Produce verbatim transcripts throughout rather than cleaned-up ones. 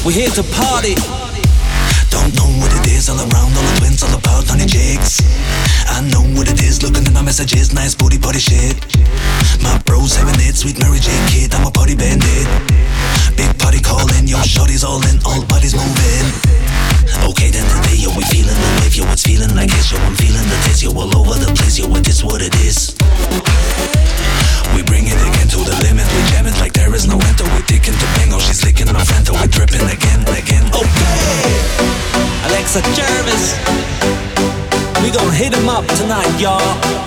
We're here to party. Don't know what it is, all around, all the twins, all about honey chicks. I know what it is, looking at my messages, nice booty party shit. My bros having it, sweet Mary J kid, I'm a party bandit. Big party calling, yo, shorty's all in, all bodies moving. Okay then today, yo, we feeling the wave, yo, it's feeling like this, yo, I'm feeling the taste, yo, all over the place, yo, it is what it is. We bring it again to the limit, we jam it like there is no end. We dick into bango, she's licking our Fanta, we dripping again, again. Okay, Alexa Jarvis, we gon' hit him up tonight, y'all.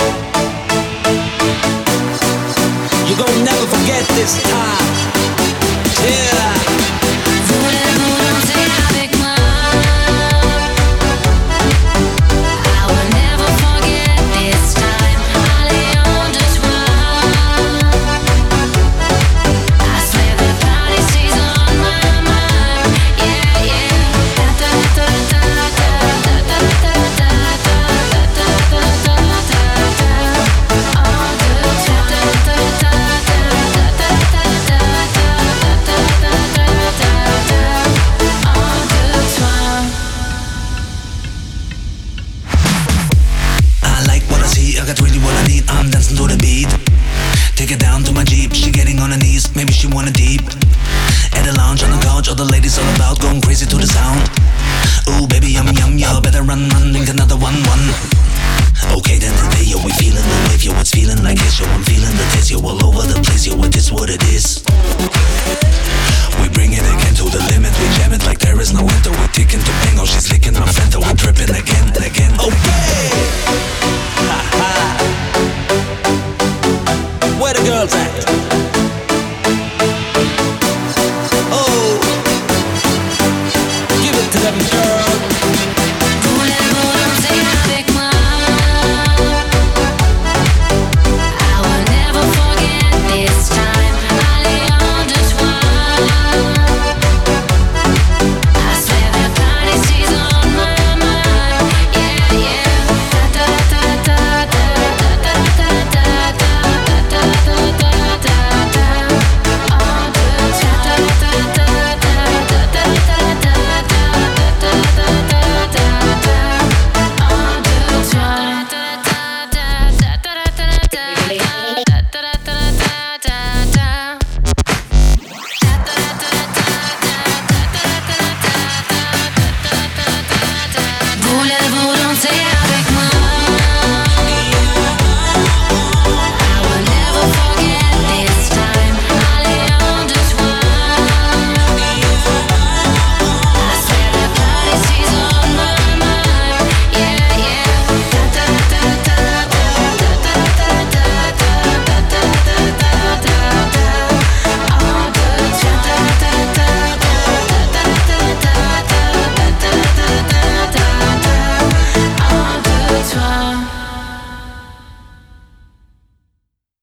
You gon' never forget this time. Yeah. Maybe she wanna deep. At the lounge, on the couch, all the ladies all about going crazy to the sound. Ooh, baby, yum, yum, y'all better run, run, drink another one, one. Okay, then today, yo, we feeling the wave, yo, it's feeling like this, yo, I'm feeling the taste, yo, all over the place, yo, it is what it is.